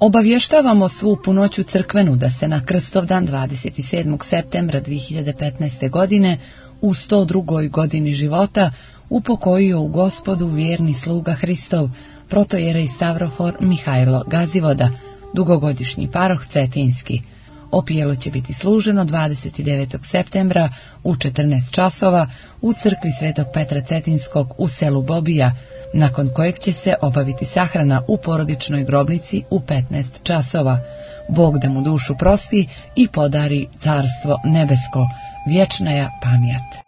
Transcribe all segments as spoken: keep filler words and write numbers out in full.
Obavještavamo svu punoću crkvenu da se na Krstovdan dvadeset sedmog septembra dvije hiljade petnaeste. godine u sto drugoj godini života upokojio u Gospodu vjerni sluga Hristov, protojerej Stavrofor Mihajlo Gazivoda, dugogodišnji paroh Cetinski. Opijelo će biti služeno dvadeset devetog septembra u četrnaest časova u crkvi Svetog Petra Cetinskog u selu Bobija, nakon kojeg će se obaviti sahrana u porodičnoj grobnici u petnaest časova. Bog da mu dušu prosti i podari carstvo nebesko, vječnaja pamjat.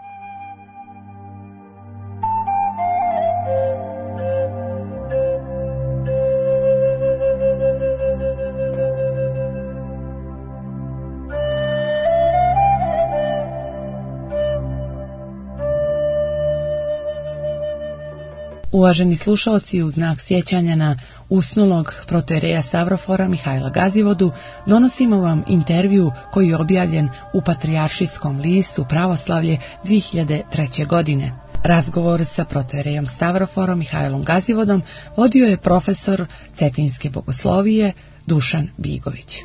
Uvaženi slušalci, u znak sjećanja na usnulog protojereja Stavrofora Mihajla Gazivodu donosimo vam intervju koji je objavljen u Patrijaršijskom listu Pravoslavlje dvije hiljade treće. godine. Razgovor sa protojerejom Stavroforom Mihajlom Gazivodom vodio je profesor Cetinske bogoslovije Dušan Bigović.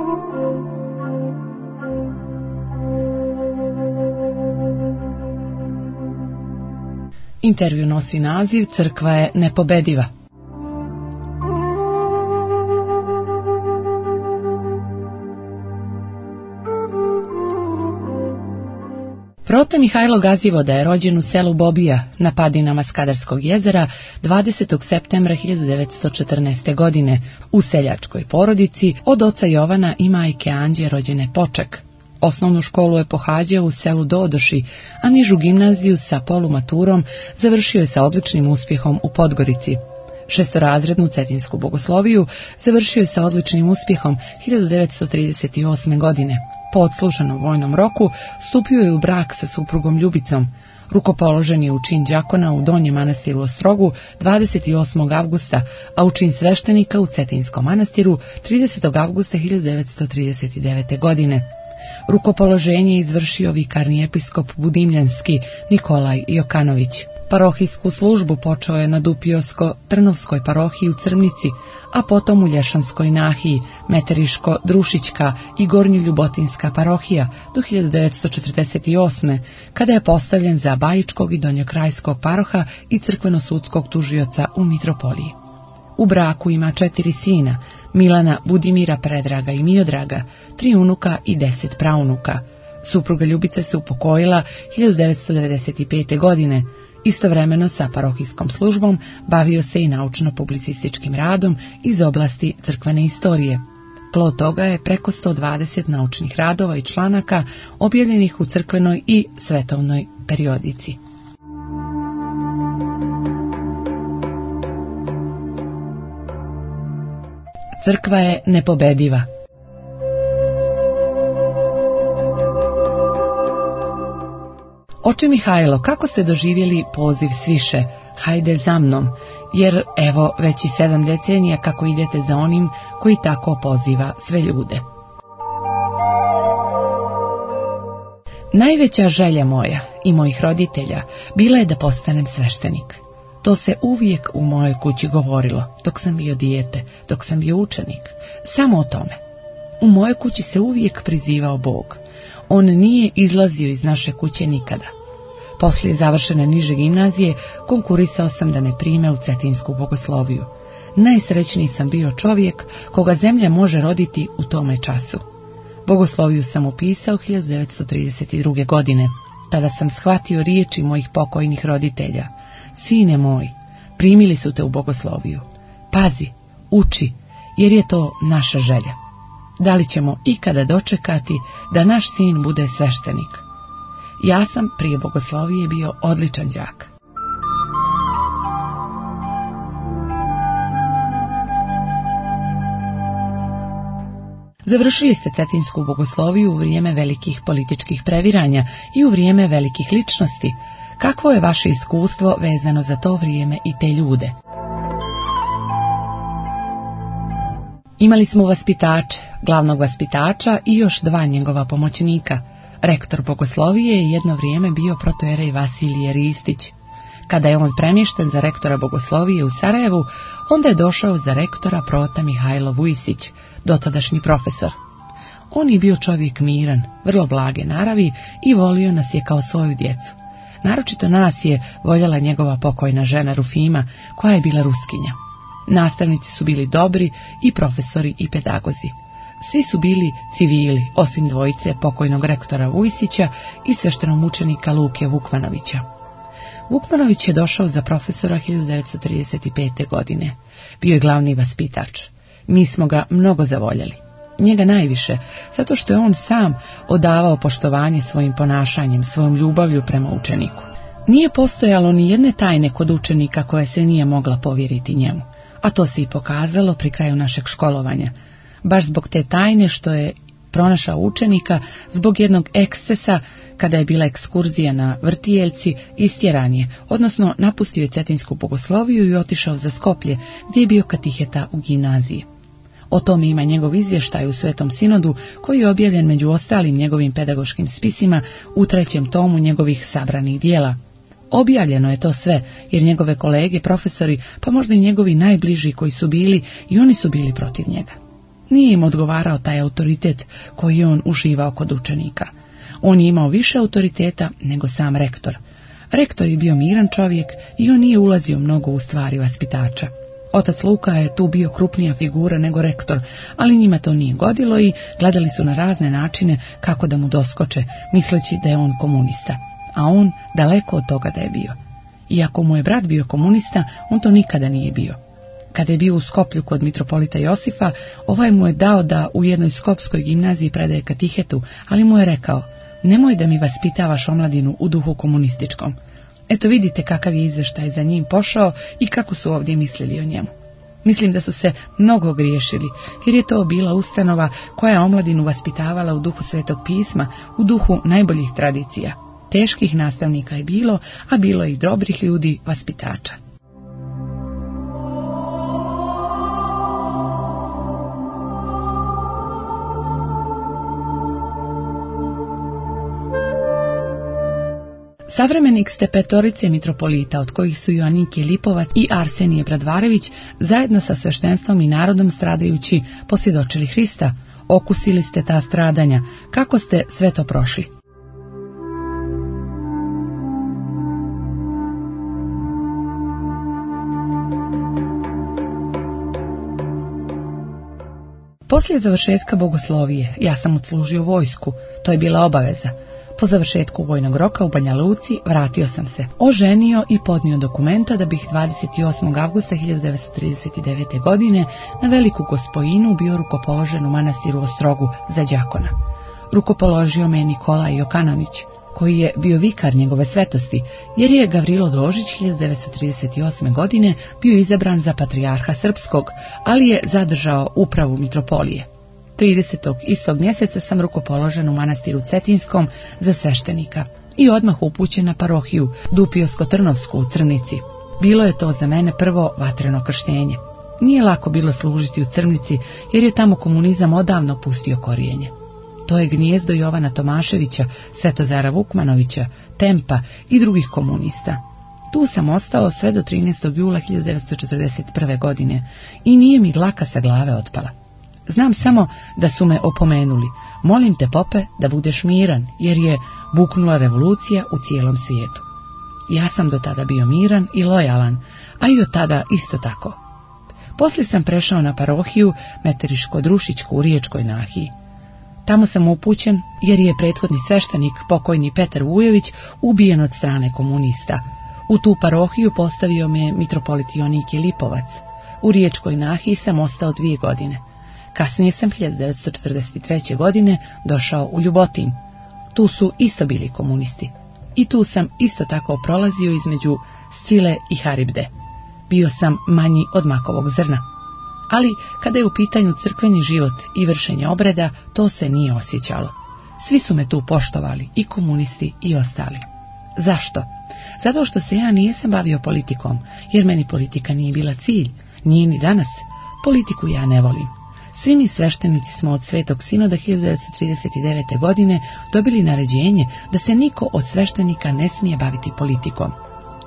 Intervju nosi naziv Crkva je nepobediva. Prote Mihajlo Gazivoda je rođen u selu Bobija na padinama Skadarskog jezera dvadesetog septembra hiljadu devetsto četrnaeste. godine u seljačkoj porodici od oca Jovana i majke Anđe rođene Poček. Osnovnu školu je pohađao u selu Dodoši, a nižu gimnaziju sa polumaturom završio je sa odličnim uspjehom u Podgorici. Šestorazrednu Cetinsku bogosloviju završio je sa odličnim uspjehom hiljadu devetsto trideset osme. godine. Po odsluženom vojnom roku stupio je u brak sa suprugom Ljubicom. Rukopoložen je u čin đakona u Donjem manastiru Ostrogu dvadeset osmog avgusta, a u čin sveštenika u Cetinskom manastiru tridesetog avgusta hiljadu devetsto trideset devete. godine. Rukopoloženje izvršio vikarni episkop Budimljanski Nikolaj Jokanović. Parohijsku službu počeo je na Dupiosko-Trnovskoj parohiji u Crmnici, a potom u Lješanskoj nahiji, Meteriško-Drušićka i Gornjoljubotinska parohija do hiljadu devetsto četrdeset osme. kada je postavljen za Bajičkog i Donjokrajskog paroha i crkveno-sudskog tužioca u Mitropoliji. U braku ima četiri sina, Milana, Budimira, Predraga i Miodraga, tri unuka i deset praunuka. Supruga Ljubica se upokojila hiljadu devetsto devedeset pete. godine. Istovremeno sa parohijskom službom bavio se i naučno-publicističkim radom iz oblasti crkvene istorije. Plod toga je preko sto dvadeset naučnih radova i članaka objavljenih u crkvenoj i svetovnoj periodici. Crkva je nepobediva. Oče Mihajlo, kako ste doživjeli poziv sviše, hajde za mnom, jer evo već i sedam decenija kako idete za onim koji tako poziva sve ljude. Najveća želja moja i mojih roditelja bila je da postanem sveštenik. To se uvijek u mojoj kući govorilo, dok sam bio dijete, dok sam bio učenik. Samo o tome. U mojoj kući se uvijek prizivao Bog. On nije izlazio iz naše kuće nikada. Poslije završene niže gimnazije konkurisao sam da me prime u Cetinsku bogosloviju. Najsrećniji sam bio čovjek koga zemlja može roditi u tome času. Bogosloviju sam upisao hiljadu devetsto trideset druge. godine. Tada sam shvatio riječi mojih pokojnih roditelja. Sine moj, primili su te u bogosloviju. Pazi, uči, jer je to naša želja. Da li ćemo ikada dočekati da naš sin bude sveštenik? Ja sam prije bogoslovije bio odličan đak. Završili ste Cetinsku bogosloviju u vrijeme velikih političkih previranja i u vrijeme velikih ličnosti. Kakvo je vaše iskustvo vezano za to vrijeme i te ljude? Imali smo vaspitače, glavnog vaspitača i još dva njegova pomoćnika. Rektor bogoslovije je jedno vrijeme bio protojerej Vasilije Ristić. Kada je on premješten za rektora bogoslovije u Sarajevu, onda je došao za rektora Prota Mihajlo Vujisić, dotadašnji profesor. On je bio čovjek miran, vrlo blage naravi i volio nas je kao svoju djecu. Naročito nas je voljela njegova pokojna žena Rufima, koja je bila Ruskinja. Nastavnici su bili dobri i profesori i pedagozi. Svi su bili civili, osim dvojice pokojnog rektora Vujisića i sveštenomučenika Luke Vukmanovića. Vukmanović je došao za profesora hiljadu devetsto trideset pete. godine. Bio je glavni vaspitač. Mi smo ga mnogo zavoljeli. Njega najviše, zato što je on sam odavao poštovanje svojim ponašanjem, svojom ljubavlju prema učeniku. Nije postojalo ni jedne tajne kod učenika koja se nije mogla povjeriti njemu, a to se i pokazalo pri kraju našeg školovanja. Baš zbog te tajne što je pronašao učenika, zbog jednog ekscesa kada je bila ekskurzija na Vrtijeljci, istjeran je, odnosno napustio je Cetinsku bogosloviju i otišao za Skoplje, gdje je bio katiheta u gimnaziji. O tome ima njegov izvještaj u Svetom sinodu, koji je objavljen među ostalim njegovim pedagoškim spisima u trećem tomu njegovih sabranih dijela. Objavljeno je to sve, jer njegove kolege, profesori, pa možda i njegovi najbliži koji su bili, i oni su bili protiv njega. Nije im odgovarao taj autoritet koji je on uživao kod učenika. On je imao više autoriteta nego sam rektor. Rektor je bio miran čovjek i on nije ulazio mnogo u stvari vaspitača. Otac Luka je tu bio krupnija figura nego rektor, ali njima to nije godilo i gledali su na razne načine kako da mu doskoče, misleći da je on komunista, a on daleko od toga da je bio. Iako mu je brat bio komunista, on to nikada nije bio. Kada je bio u Skoplju kod mitropolita Josifa, ovaj mu je dao da u jednoj skopskoj gimnaziji predaje katihetu, ali mu je rekao: nemoj da mi vaspitavaš omladinu u duhu komunističkom. Eto vidite kakav je izvještaj za njim pošao i kako su ovdje mislili o njemu. Mislim da su se mnogo griješili, jer je to bila ustanova koja je omladinu vaspitavala u duhu Svetog pisma, u duhu najboljih tradicija. Teških nastavnika je bilo, a bilo je i dobrih ljudi, vaspitača. Savremenik ste petorice mitropolita, od kojih su Joannikije Lipovac i Arsenije Bradvarević, zajedno sa sveštenstvom i narodom stradajući posvjedočili Hrista. Okusili ste ta stradanja. Kako ste sve to prošli? Poslije završetka bogoslovije ja sam odslužio vojsku, to je bila obaveza. Po završetku vojnog roka u Banja Luci vratio sam se, oženio i podnio dokumenta da bih dvadeset osmog avgusta hiljadu devetsto trideset devete. godine na Veliku Gospojinu bio rukopoložen u manastiru Ostrogu za đakona. Rukopoložio me je Nikolaj Jokanonić, koji je bio vikar njegove svetosti, jer je Gavrilo Dožić hiljadu devetsto trideset osme. godine bio izabran za patrijarha srpskog, ali je zadržao upravu mitropolije. tridesetog istog mjeseca sam rukopoložen u manastiru Cetinskom za sveštenika i odmah upućen na parohiju Dupiosko-Trnovsku u Crnici. Bilo je to za mene prvo vatreno krštenje. Nije lako bilo služiti u Crnici, jer je tamo komunizam odavno pustio korijenje. To je gnijezdo Jovana Tomaševića, Svetozara Vukmanovića, Tempa i drugih komunista. Tu sam ostao sve do trinaestog jula hiljadu devetsto četrdeset prve. godine i nije mi dlaka sa glave otpala. Znam samo da su me opomenuli: molim te, pope, da budeš miran, jer je buknula revolucija u cijelom svijetu. Ja sam do tada bio miran i lojalan, a i od tada isto tako. Poslije sam prešao na parohiju Meteriško-Drušićku u Riječkoj Nahiji. Tamo sam upućen jer je prethodni sveštenik, pokojni Petar Vujović, ubijen od strane komunista. U tu parohiju postavio me mitropolit Joannikije Lipovac. U Riječkoj Nahiji sam ostao dvije godine. Kasnije sam hiljadu devetsto četrdeset treće. godine došao u Ljubotinj. Tu su isto bili komunisti. I tu sam isto tako prolazio između Scile i Haribde. Bio sam manji od makovog zrna. Ali kada je u pitanju crkveni život i vršenje obreda, to se nije osjećalo. Svi su me tu poštovali, i komunisti i ostali. Zašto? Zato što se ja nisam bavio politikom, jer meni politika nije bila cilj, nije ni danas. Politiku ja ne volim. Svi mi sveštenici smo od Svetog sinoda hiljadu devetsto trideset devete. godine dobili naređenje da se niko od sveštenika ne smije baviti politikom.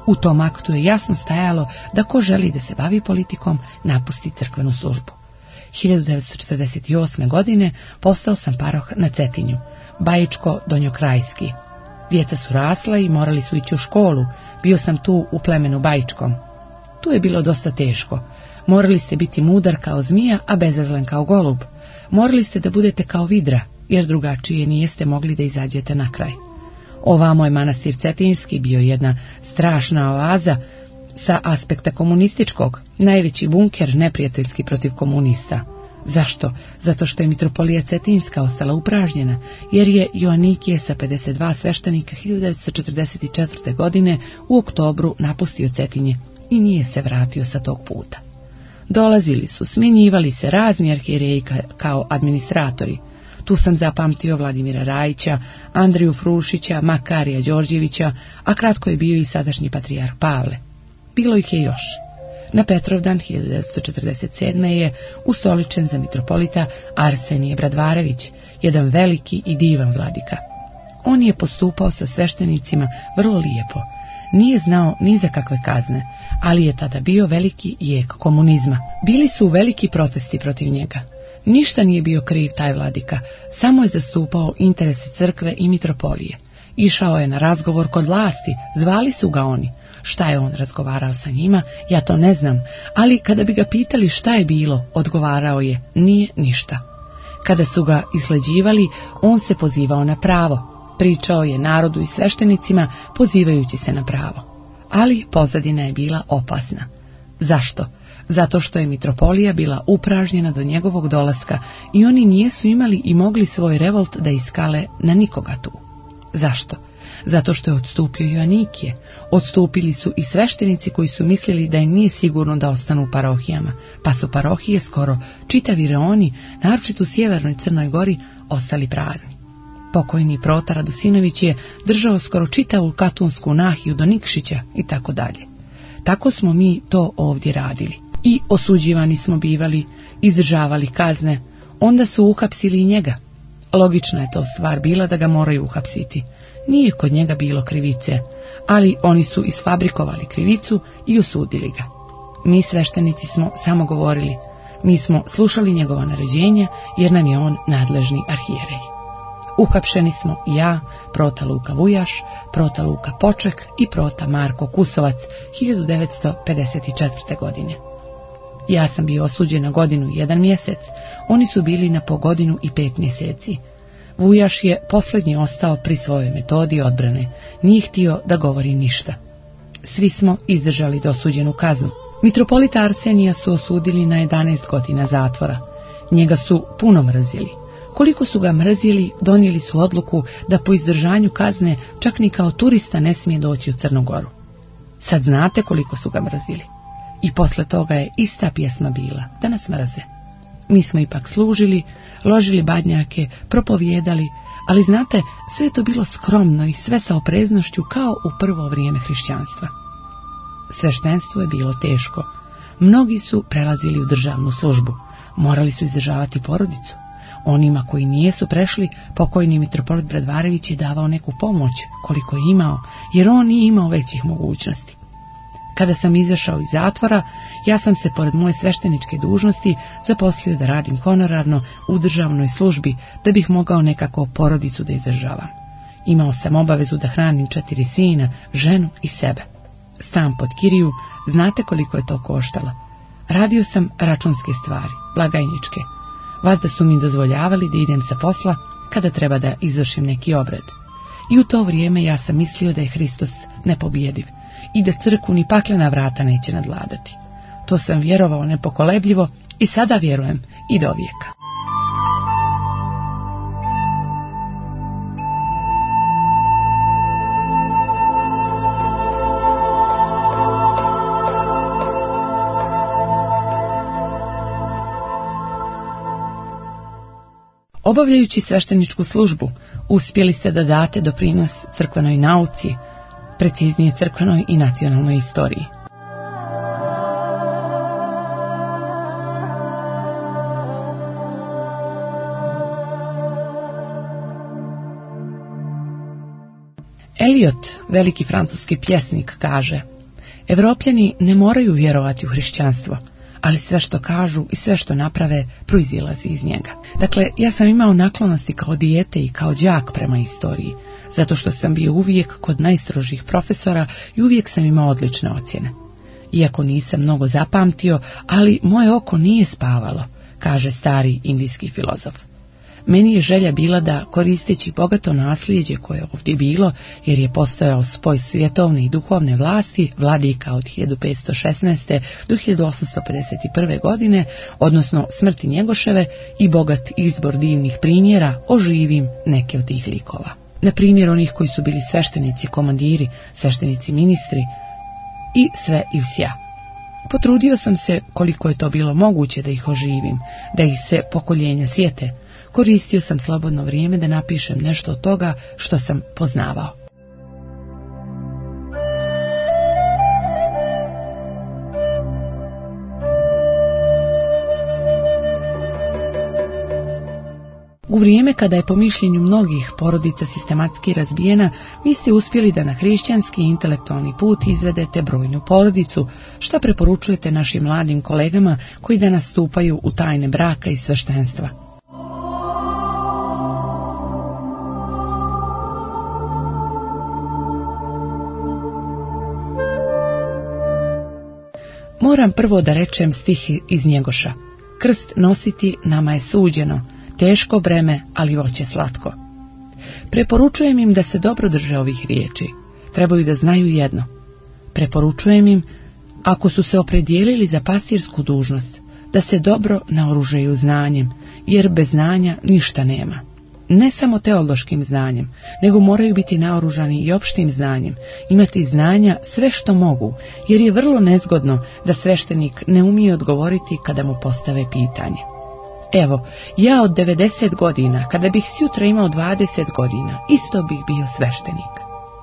U tom aktu je jasno stajalo da ko želi da se bavi politikom, napusti crkvenu službu. hiljadu devetsto četrdeset osme. godine postao sam paroh na Cetinju, Bajičko-Donjokrajski. Djeca su rasla i morali su ići u školu, bio sam tu u plemenu Bajičkom. Tu je bilo dosta teško. Morali ste biti mudar kao zmija, a bezazlen kao golub. Morali ste da budete kao vidra, jer drugačije nijeste mogli da izađete na kraj. Ovamo je manastir Cetinjski bio jedna strašna oaza sa aspekta komunističkog, najveći bunker neprijateljski protiv komunista. Zašto? Zato što je mitropolija Cetinjska ostala upražnjena, jer je Joanikije sa pedeset dva sveštenika hiljadu devetsto četrdeset četvrte. godine u oktobru napustio Cetinje i nije se vratio sa tog puta. Dolazili su, smjenjivali se razni arhijereji kao administratori. Tu sam zapamtio Vladimira Rajića, Andriju Frušića, Makarija Đorđevića, a kratko je bio i sadašnji patrijarh Pavle. Bilo ih je još. Na Petrovdan hiljadu devetsto četrdeset sedme. je ustoličen za mitropolita Arsenije Bradvarević, jedan veliki i divan vladika. On je postupao sa sveštenicima vrlo lijepo. Nije znao ni za kakve kazne, ali je tada bio veliki jek komunizma. Bili su veliki protesti protiv njega. Ništa nije bio kriv taj vladika, samo je zastupao interese crkve i mitropolije. Išao je na razgovor kod vlasti, zvali su ga oni. Šta je on razgovarao sa njima, ja to ne znam, ali kada bi ga pitali šta je bilo, odgovarao je, nije ništa. Kada su ga isleđivali, on se pozivao na pravo. Pričao je narodu i sveštenicima, pozivajući se na pravo. Ali pozadina je bila opasna. Zašto? Zato što je mitropolija bila upražnjena do njegovog dolaska i oni nijesu imali i mogli svoj revolt da iskale na nikoga tu. Zašto? Zato što je odstupio Joanikije. Odstupili su i sveštenici koji su mislili da im nije sigurno da ostanu u parohijama, pa su parohije skoro čitavi reoni, naročito u sjevernoj Crnoj Gori, ostali prazni. Pokojni Protar Radosinović je držao skoro čitavu katunsku nahiju do Nikšića i tako dalje. Tako smo mi to ovdje radili. I osuđivani smo bivali, izdržavali kazne, onda su uhapsili i njega. Logična je to stvar bila da ga moraju uhapsiti. Nije kod njega bilo krivice, ali oni su isfabrikovali krivicu i osudili ga. Mi sveštenici smo samo govorili, mi smo slušali njegova naređenja jer nam je on nadležni arhijerej. Uhapšeni smo i ja, prota Luka Vujaš, prota Luka Poček i prota Marko Kusovac hiljadu devetsto pedeset četvrte. godine. Ja sam bio osuđen na godinu i jedan mjesec, oni su bili na po godinu i pet mjeseci. Vujaš je posljednji ostao pri svojoj metodi odbrane, nije htio da govori ništa. Svi smo izdržali dosuđenu kaznu. Mitropolita Arsenija su osudili na jedanaest godina zatvora. Njega su puno mrzili. Koliko su ga mrzili, donijeli su odluku da po izdržanju kazne čak ni kao turista ne smije doći u Crnu Goru. Sad znate koliko su ga mrzili. I posle toga je ista pjesma bila, da nas mrze. Mi smo ipak služili, ložili badnjake, propovijedali, ali znate, sve je to bilo skromno i sve sa opreznošću kao u prvo vrijeme hrišćanstva. Sveštenstvo je bilo teško. Mnogi su prelazili u državnu službu, morali su izdržavati porodicu. Onima koji nijesu prešli, pokojni mitropolit Bradvarević je davao neku pomoć, koliko je imao, jer on nije imao većih mogućnosti. Kada sam izašao iz zatvora, ja sam se pored moje svešteničke dužnosti zaposlio da radim honorarno u državnoj službi, da bih mogao nekako porodicu da izdržavam. Imao sam obavezu da hranim četiri sina, ženu i sebe. Stan pod kiriju, znate koliko je to koštalo? Radio sam računske stvari, blagajničke. Vazda su mi dozvoljavali da idem sa posla kada treba da izvršim neki obred. I u to vrijeme ja sam mislio da je Hristos nepobjediv i da crkvu ni paklena vrata neće nadvladati. To sam vjerovao nepokolebljivo i sada vjerujem i do vijeka. Obavljajući svešteničku službu, uspjeli ste da date doprinos crkvenoj nauci, preciznije crkvenoj i nacionalnoj istoriji. Eliot, veliki francuski pjesnik, kaže: Evropljani ne moraju vjerovati u hrišćanstvo, ali sve što kažu i sve što naprave proizilazi iz njega. Dakle, ja sam imao naklonosti kao dijete i kao đak prema istoriji, zato što sam bio uvijek kod najstrožih profesora i uvijek sam imao odlične ocjene. Iako nisam mnogo zapamtio, ali moje oko nije spavalo, kaže stari indijski filozof. Meni je želja bila da, koristeći bogato nasljeđe koje je ovdje bilo, jer je postojao spoj svjetovne i duhovne vlasti, vladika od hiljadu petsto šesnaeste. do hiljadu osamsto pedeset prve. godine, odnosno smrti Njegoševe, i bogat izbor divnih primjera, oživim neke od tih likova. Na primjer onih koji su bili sveštenici, komandiri, sveštenici ministri i sve i vsja. Potrudio sam se, koliko je to bilo moguće, da ih oživim, da ih se pokoljenja sjete. Koristio sam slobodno vrijeme da napišem nešto od toga što sam poznavao. U vrijeme kada je po mišljenju mnogih porodica sistematski razbijena, vi ste uspjeli da na hrišćanski i intelektualni put izvedete brojnu porodicu, što preporučujete našim mladim kolegama koji danas stupaju u tajne braka i sveštenstva. Moram prvo da rečem stih iz Njegoša. Krst nositi nama je suđeno, teško breme, ali voće slatko. Preporučujem im da se dobro drže ovih riječi. Trebaju da znaju jedno. Preporučujem im, ako su se opredijelili za pastirsku dužnost, da se dobro naoružaju znanjem, jer bez znanja ništa nema. Ne samo teološkim znanjem, nego moraju biti naoružani i opštim znanjem, imati znanja sve što mogu, jer je vrlo nezgodno da sveštenik ne umije odgovoriti kada mu postave pitanje. Evo, ja od devedeset godina, kada bih sjutra imao dvadeset godina, isto bih bio sveštenik.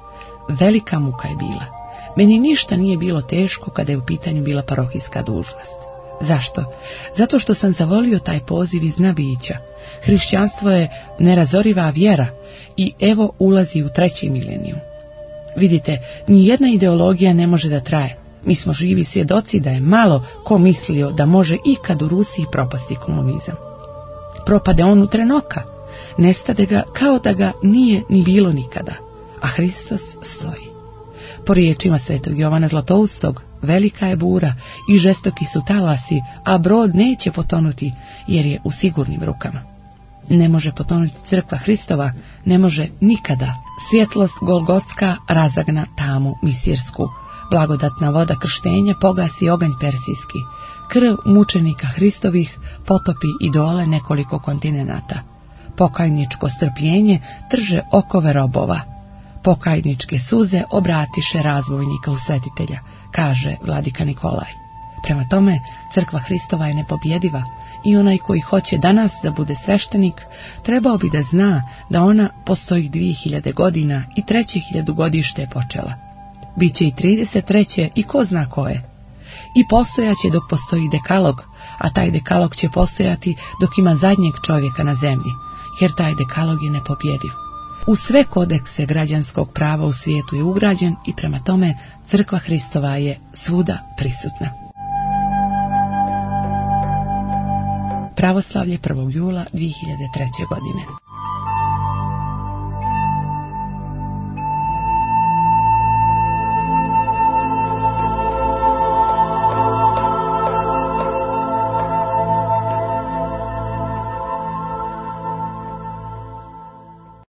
Velika muka je bila. Meni ništa nije bilo teško kada je u pitanju bila parohijska dužnost. Zašto? Zato što sam zavolio taj poziv iz nabića. Hrišćanstvo je nerazoriva vjera i evo ulazi u treći milenijum. Vidite, nijedna ideologija ne može da traje. Mi smo živi svjedoci da je malo ko mislio da može ikad u Rusiji propasti komunizam. Propade on u tren oka, nestade ga kao da ga nije ni bilo nikada, a Hristos stoji. Po riječima svetog Jovana Zlatoustog, velika je bura i žestoki su talasi, a brod neće potonuti jer je u sigurnim rukama. Ne može potonuti crkva Hristova, ne može nikada. Svjetlost golgotska razagna tamu misirsku. Blagodatna voda krštenja pogasi oganj persijski. Krv mučenika Hristovih potopi idole nekoliko kontinenata. Pokajničko strpljenje trže okove robova. Pokajničke suze obratiše razbojnika u svetitelja, kaže vladika Nikolaj. Prema tome, crkva Hristova je nepobjediva i onaj koji hoće danas da bude sveštenik, trebao bi da zna da ona postoji dvije hiljade godina i treće hiljadugodište je počela. Biće i trideset treće i ko zna koje. I postojaće dok postoji dekalog, a taj dekalog će postojati dok ima zadnjeg čovjeka na zemlji, jer taj dekalog je nepobjediv. U sve kodekse građanskog prava u svijetu je ugrađen i prema tome crkva Hristova je svuda prisutna. Pravoslavlje prvog jula dvije hiljade treće. godine.